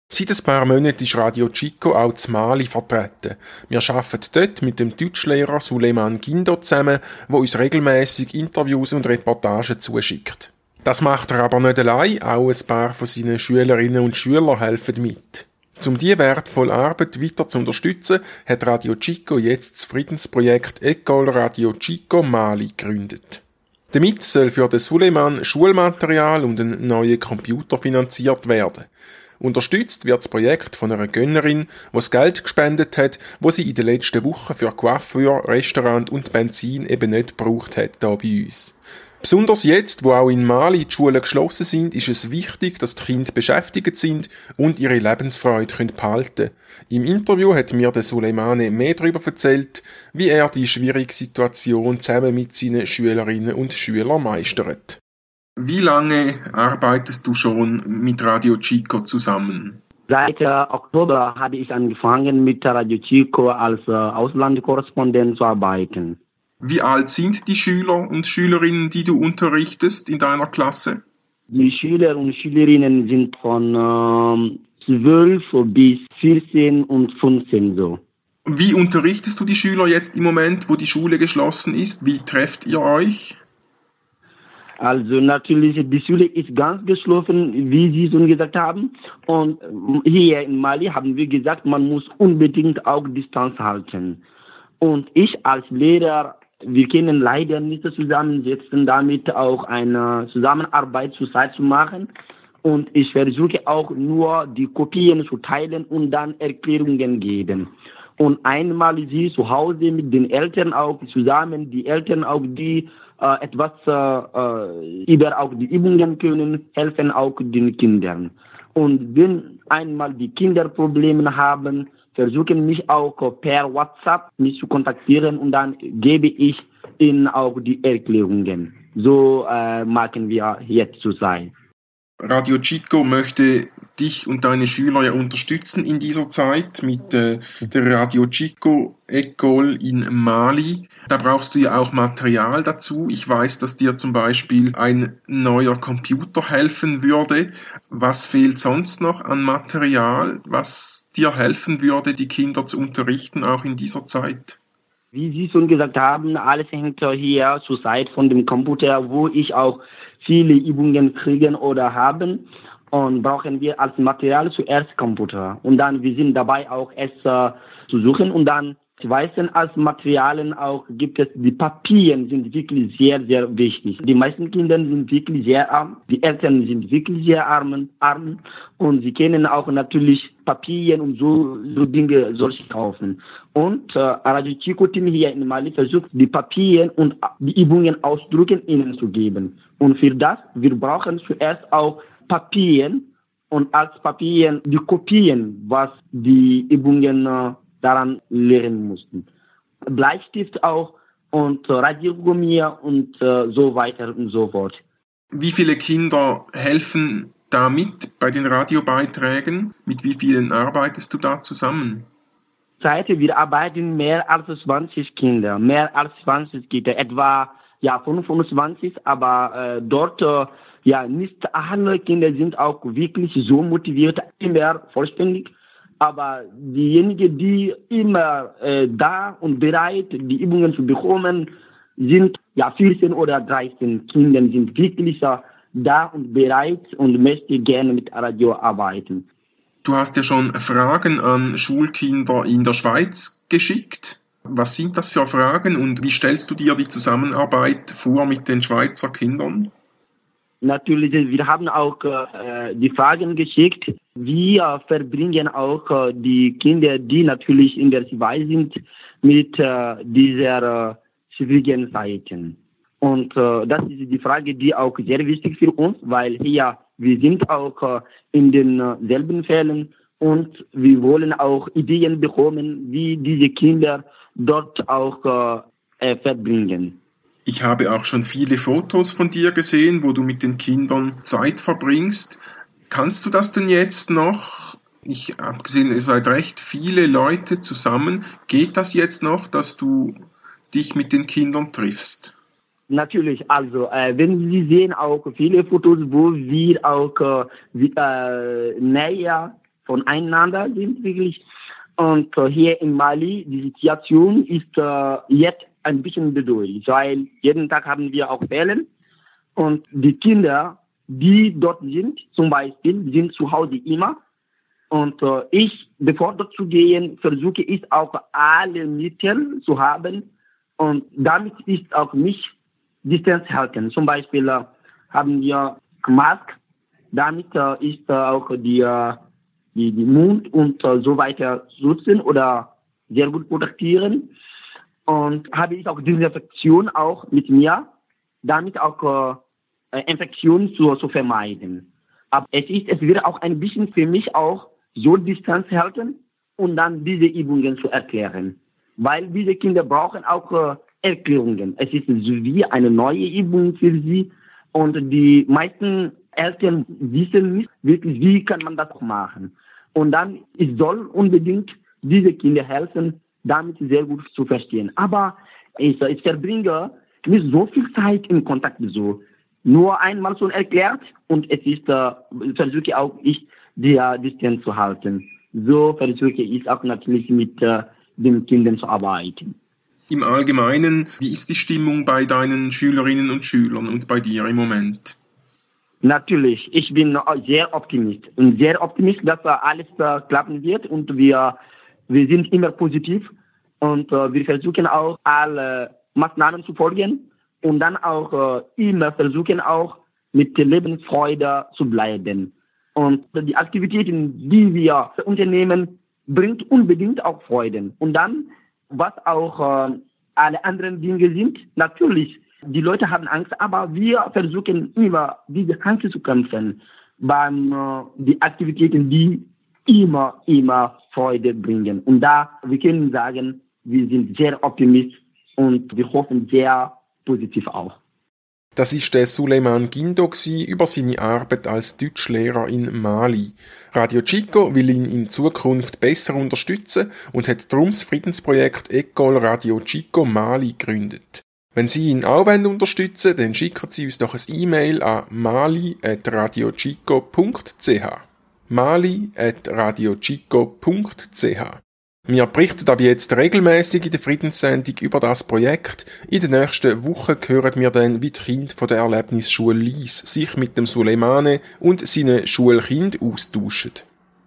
Seit ein paar Monaten ist Radio Chico auch zu Mali vertreten. Wir arbeiten dort mit dem Deutschlehrer Suleiman Guindo zusammen, der uns regelmäßig Interviews und Reportagen zuschickt. Das macht er aber nicht allein, auch ein paar von seinen Schülerinnen und Schülern helfen mit. Um diese wertvolle Arbeit weiter zu unterstützen, hat Radio Chico jetzt das Friedensprojekt École Radio Chico Mali gegründet. Damit soll für den Suleiman Schulmaterial und ein neuer Computer finanziert werden. Unterstützt wird das Projekt von einer Gönnerin, die das Geld gespendet hat, wo sie in den letzten Wochen für Coiffeur, Restaurant und Benzin eben nicht gebraucht hat, hier bei uns. Besonders jetzt, wo auch in Mali die Schulen geschlossen sind, ist es wichtig, dass die Kinder beschäftigt sind und ihre Lebensfreude behalten können. Im Interview hat mir der Suleimane mehr darüber erzählt, wie er die schwierige Situation zusammen mit seinen Schülerinnen und Schülern meistert. Wie lange arbeitest du schon mit Radio Chico zusammen? Seit Oktober habe ich angefangen, mit Radio Chico als Auslandskorrespondent zu arbeiten. Wie alt sind die Schüler und Schülerinnen, die du unterrichtest in deiner Klasse? Die Schüler und Schülerinnen sind von 12 bis 14 und 15 so. Wie unterrichtest du die Schüler jetzt im Moment, wo die Schule geschlossen ist? Wie trefft ihr euch? Also natürlich, die Schule ist ganz geschlossen, wie Sie schon gesagt haben. Und hier in Mali haben wir gesagt, man muss unbedingt auch Distanz halten. Und ich als Lehrer, wir können leider nicht zusammensetzen, damit auch eine Zusammenarbeit zurzeit zu machen. Und ich versuche auch nur die Kopien zu teilen und dann Erklärungen geben. Und einmal sie zu Hause mit den Eltern auch zusammen, die Eltern auch, die etwas über auch die Übungen können, helfen auch den Kindern. Und wenn einmal die Kinder Probleme haben, versuchen mich auch per WhatsApp mich zu kontaktieren und dann gebe ich ihnen auch die Erklärungen. So machen wir jetzt zurzeit. Radio Chico möchte dich und deine Schüler ja unterstützen in dieser Zeit mit der Radio Chico École in Mali. Da brauchst du ja auch Material dazu. Ich weiß, dass dir zum Beispiel ein neuer Computer helfen würde. Was fehlt sonst noch an Material, was dir helfen würde, die Kinder zu unterrichten, auch in dieser Zeit? Wie Sie schon gesagt haben, alles hängt hier zurzeit von dem Computer, wo ich auch viele Übungen kriegen oder haben. Und brauchen wir als Material zuerst Computer. Und dann, wir sind dabei auch es zu suchen. Und dann, ich weiß, als Materialien auch gibt es, die Papiere sind wirklich sehr, sehr wichtig. Die meisten Kinder sind wirklich sehr arm. Die Eltern sind wirklich sehr arm. Und sie können auch natürlich Papiere und so Dinge solche kaufen. Und Radio Chico Team hier in Mali versucht, die Papiere und die Übungen ausdrücken ihnen zu geben. Und für das, wir brauchen zuerst auch Papieren und als Papieren die Kopien, was die Übungen daran lernen mussten. Bleistift auch und Radiergummi und so weiter und so fort. Wie viele Kinder helfen da mit bei den Radiobeiträgen? Mit wie vielen arbeitest du da zusammen? Wir arbeiten mehr als 20 Kinder, etwa 25, aber dort nicht alle Kinder sind auch wirklich so motiviert, immer vollständig. Aber diejenigen, die immer da und bereit, die Übungen zu bekommen, sind 14 oder 13 Kinder, sind wirklich da und bereit und möchten gerne mit Radio arbeiten. Du hast ja schon Fragen an Schulkinder in der Schweiz geschickt. Was sind das für Fragen und wie stellst du dir die Zusammenarbeit vor mit den Schweizer Kindern? Natürlich, wir haben auch die Fragen geschickt. Wir verbringen auch die Kinder, die natürlich in der Schweiz sind, mit dieser schwierigen Zeiten. Und das ist die Frage, die auch sehr wichtig für uns, weil hier wir sind auch in den selben Fällen und wir wollen auch Ideen bekommen, wie diese Kinder dort auch verbringen. Ich habe auch schon viele Fotos von dir gesehen, wo du mit den Kindern Zeit verbringst. Kannst du das denn jetzt noch? Ich habe gesehen, ihr seid recht viele Leute zusammen. Geht das jetzt noch, dass du dich mit den Kindern triffst? Natürlich, also wenn Sie sehen auch viele Fotos, wo wir auch näher voneinander sind wirklich. Und hier in Mali, die Situation ist jetzt ein bisschen bedrohlich, weil jeden Tag haben wir auch Fälle. Und die Kinder, die dort sind, zum Beispiel, sind zu Hause immer. Und ich, bevor dort zu gehen, versuche ich auch alle Mittel zu haben. Und damit ist auch mich Distanz halten. Zum Beispiel haben wir Maske, damit ist auch die Mund und so weiter schützen oder sehr gut protegieren. Und habe ich auch Desinfektion auch mit mir, damit auch Infektionen zu vermeiden. Aber es wird auch ein bisschen für mich auch so Distanz halten und dann diese Übungen zu erklären. Weil diese Kinder brauchen auch Erklärungen. Es ist wie eine neue Übung für sie und die meisten Eltern wissen nicht wirklich, wie kann man das machen. Und dann ich soll unbedingt diese Kinder helfen, damit sehr gut zu verstehen. Aber ich verbringe nicht so viel Zeit im Kontakt so. Nur einmal schon erklärt und es ist, versuche auch ich, die Distanz zu halten. So versuche ich auch natürlich mit den Kindern zu arbeiten. Im Allgemeinen, wie ist die Stimmung bei deinen Schülerinnen und Schülern und bei dir im Moment? Natürlich, ich bin sehr optimistisch, dass alles klappen wird und wir sind immer positiv und wir versuchen auch alle Maßnahmen zu folgen und dann auch immer versuchen auch mit Lebensfreude zu bleiben. Und die Aktivitäten, die wir unternehmen, bringt unbedingt auch Freuden. Und dann, was auch alle anderen Dinge sind, natürlich, die Leute haben Angst, aber wir versuchen immer, diese Angst zu kämpfen, beim die Aktivitäten, die immer Freude bringen. Und da, wir können sagen, wir sind sehr optimistisch und wir hoffen sehr positiv auch. Das ist der Souleymane Guindo über seine Arbeit als Deutschlehrer in Mali. Radio Chico will ihn in Zukunft besser unterstützen und hat darum das Friedensprojekt École Radio Chico Mali gegründet. Wenn Sie ihn auch unterstützen wollen, dann schicken Sie uns doch ein E-Mail an mali@radiochico.ch. mali@radiochico.ch. Wir berichten ab jetzt regelmäßig in der Friedenssendung über das Projekt. In den nächsten Wochen hören wir dann, wie die Kinder von der Erlebnisschule Lyss sich mit dem Souleymane und seinen Schulkindern austauschen.